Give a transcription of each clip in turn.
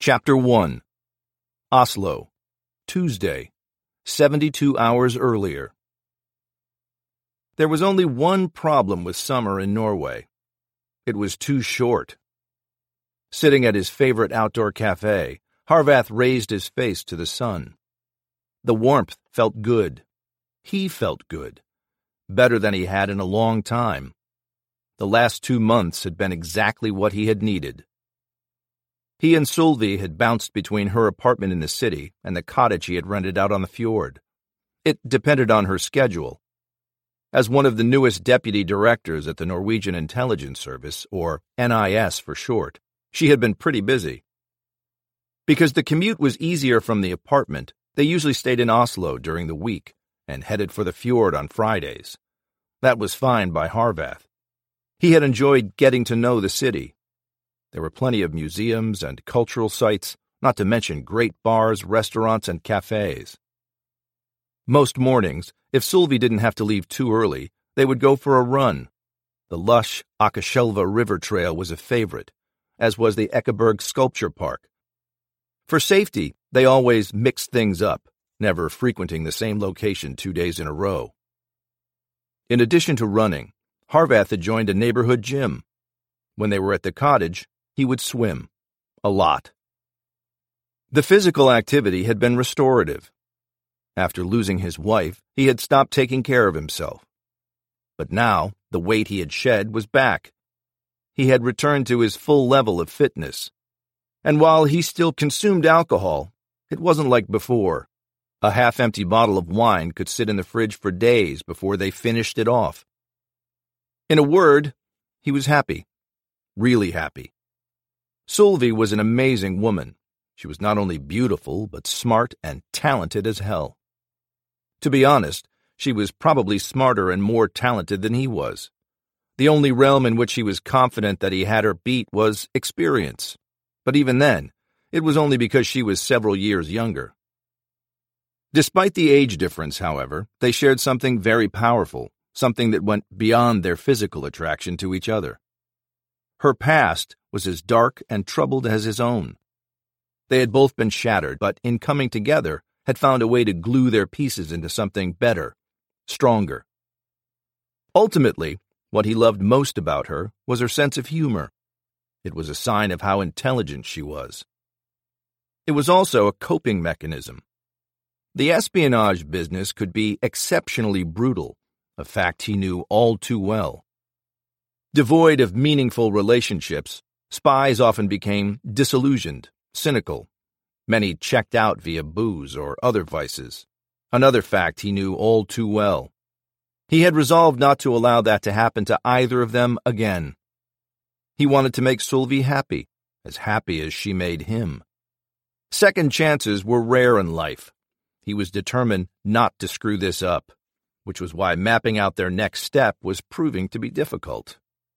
Chapter 1. Oslo, Tuesday, 72 hours earlier. There was only one problem with summer in Norway. It was too short. Sitting at his favorite outdoor cafe, Harvath raised his face to the sun. The warmth felt good. He felt good. Better than he had in a long time. The last 2 months had been exactly what he had needed. He and Sylvi had bounced between her apartment in the city and the cottage he had rented out on the fjord. It depended on her schedule. As one of the newest deputy directors at the Norwegian Intelligence Service, or NIS for short, she had been pretty busy. Because the commute was easier from the apartment, they usually stayed in Oslo during the week and headed for the fjord on Fridays. That was fine by Harvath. He had enjoyed getting to know the city. There were plenty of museums and cultural sites, not to mention great bars, restaurants, and cafes. Most mornings, if Sylvi didn't have to leave too early, they would go for a run. The lush Akerselva River Trail was a favorite, as was the Ekeberg Sculpture Park. For safety, they always mixed things up, never frequenting the same location 2 days in a row. In addition to running, Harvath had joined a neighborhood gym. When they were at the cottage, he would swim. A lot. The physical activity had been restorative. After losing his wife, he had stopped taking care of himself. But now, the weight he had shed was back. He had returned to his full level of fitness. And while he still consumed alcohol, it wasn't like before. A half-empty bottle of wine could sit in the fridge for days before they finished it off. In a word, he was happy. Really happy. Sylvi was an amazing woman. She was not only beautiful, but smart and talented as hell. To be honest, she was probably smarter and more talented than he was. The only realm in which he was confident that he had her beat was experience. But even then, it was only because she was several years younger. Despite the age difference, however, they shared something very powerful, something that went beyond their physical attraction to each other. Her past was as dark and troubled as his own. They had both been shattered, but in coming together, had found a way to glue their pieces into something better, stronger. Ultimately, what he loved most about her was her sense of humor. It was a sign of how intelligent she was. It was also a coping mechanism. The espionage business could be exceptionally brutal, a fact he knew all too well. Devoid of meaningful relationships, spies often became disillusioned, cynical. Many checked out via booze or other vices, another fact he knew all too well. He had resolved not to allow that to happen to either of them again. He wanted to make Sylvi happy as she made him. Second chances were rare in life. He was determined not to screw this up, which was why mapping out their next step was proving to be difficult.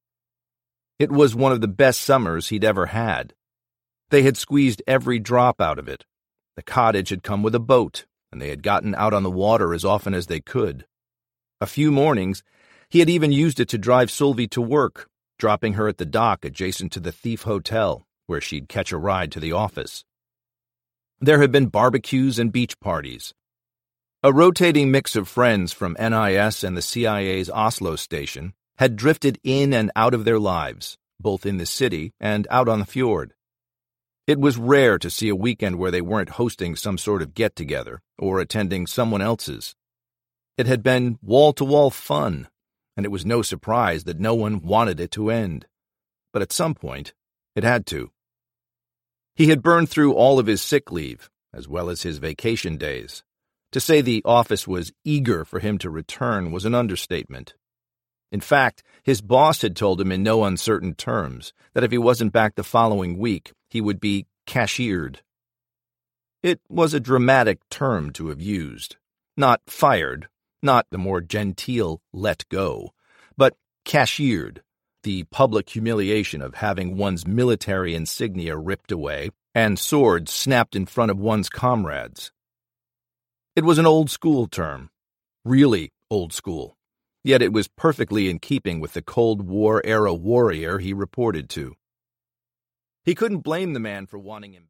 It was one of the best summers he'd ever had. They had squeezed every drop out of it. The cottage had come with a boat, and they had gotten out on the water as often as they could. A few mornings, he had even used it to drive Sylvi to work, dropping her at the dock adjacent to the Thief Hotel, where she'd catch a ride to the office. There had been barbecues and beach parties. A rotating mix of friends from NIS and the CIA's Oslo station had drifted in and out of their lives, both in the city and out on the fjord. It was rare to see a weekend where they weren't hosting some sort of get-together or attending someone else's. It had been wall-to-wall fun, and it was no surprise that no one wanted it to end. But at some point, it had to. He had burned through all of his sick leave, as well as his vacation days. To say the office was eager for him to return was an understatement. In fact, his boss had told him in no uncertain terms that if he wasn't back the following week, he would be cashiered. It was a dramatic term to have used. Not fired, not the more genteel let go, but cashiered, the public humiliation of having one's military insignia ripped away and swords snapped in front of one's comrades. It was an old-school term, really old school. Yet it was perfectly in keeping with the Cold War-era warrior he reported to. He couldn't blame the man for wanting him back.